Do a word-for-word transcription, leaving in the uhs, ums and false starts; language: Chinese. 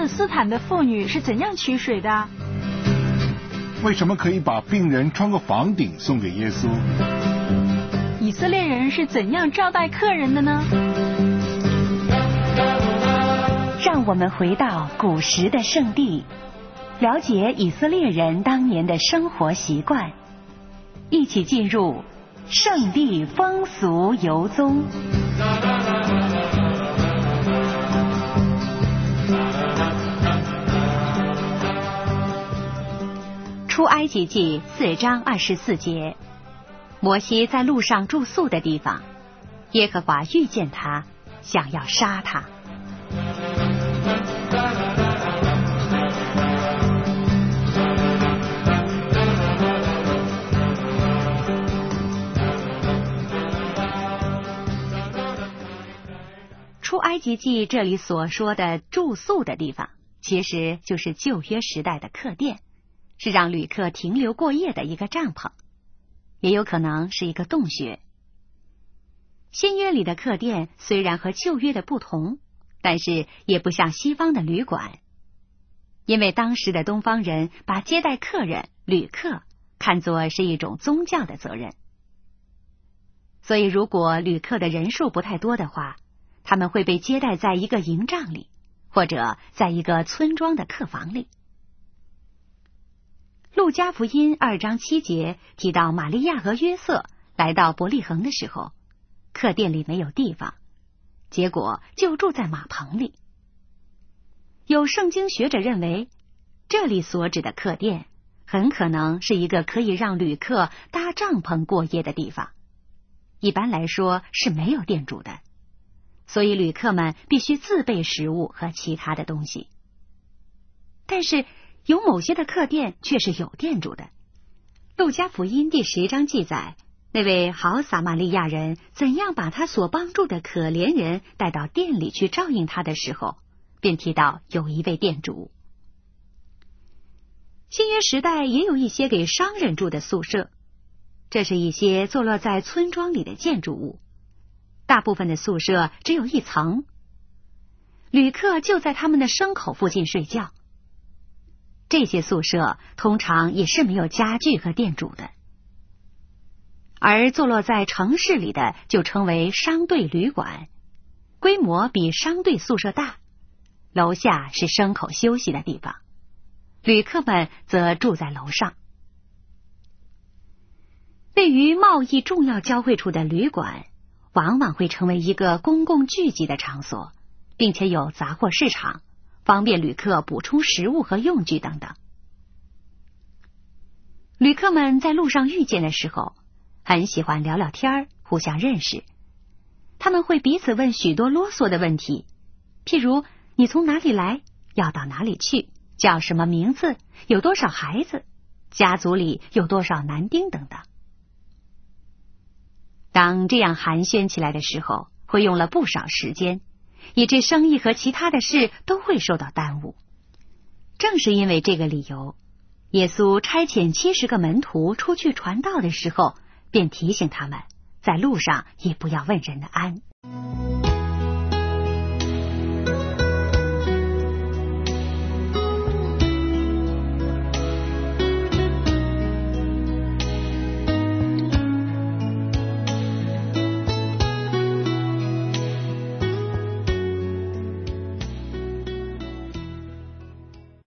勒斯坦的妇女是怎样取水的？ 为什么可以把病人穿过房顶送给耶稣？ 以色列人是怎样招待客人的呢？ 让我们回到古时的圣地，了解以色列人当年的生活习惯，一起进入圣地风俗游踪。出埃及记四章二十四节，摩西在路上住宿的地方，耶和华遇见他，想要杀他。出埃及记这里所说的住宿的地方，其实就是旧约时代的客店，是让旅客停留过夜的一个帐篷，也有可能是一个洞穴。新约里的客店虽然和旧约的不同，但是也不像西方的旅馆，因为当时的东方人把接待客人、旅客看作是一种宗教的责任，所以如果旅客的人数不太多的话，他们会被接待在一个营帐里，或者在一个村庄的客房里。路加福音二章七节提到玛利亚和约瑟来到伯利恒的时候，客店里没有地方，结果就住在马棚里。有圣经学者认为，这里所指的客店很可能是一个可以让旅客搭帐篷过夜的地方，一般来说是没有店主的，所以旅客们必须自备食物和其他的东西。但是有某些的客店却是有店主的。路加福音第十章记载，那位好撒玛利亚人怎样把他所帮助的可怜人带到店里去照应他的时候，便提到有一位店主。新约时代也有一些给商人住的宿舍，这是一些坐落在村庄里的建筑物，大部分的宿舍只有一层，旅客就在他们的牲口附近睡觉。这些宿舍通常也是没有家具和店主的，而坐落在城市里的就称为商队旅馆，规模比商队宿舍大，楼下是牲口休息的地方，旅客们则住在楼上。位于贸易重要交汇处的旅馆往往会成为一个公共聚集的场所，并且有杂货市场，方便旅客补充食物和用具等等。旅客们在路上遇见的时候，很喜欢聊聊天，互相认识。他们会彼此问许多啰嗦的问题，譬如你从哪里来，要到哪里去，叫什么名字，有多少孩子，家族里有多少男丁等等。当这样寒暄起来的时候，会用了不少时间，以致生意和其他的事都会受到耽误。正是因为这个理由，耶稣差遣七十个门徒出去传道的时候，便提醒他们，在路上也不要问人的安。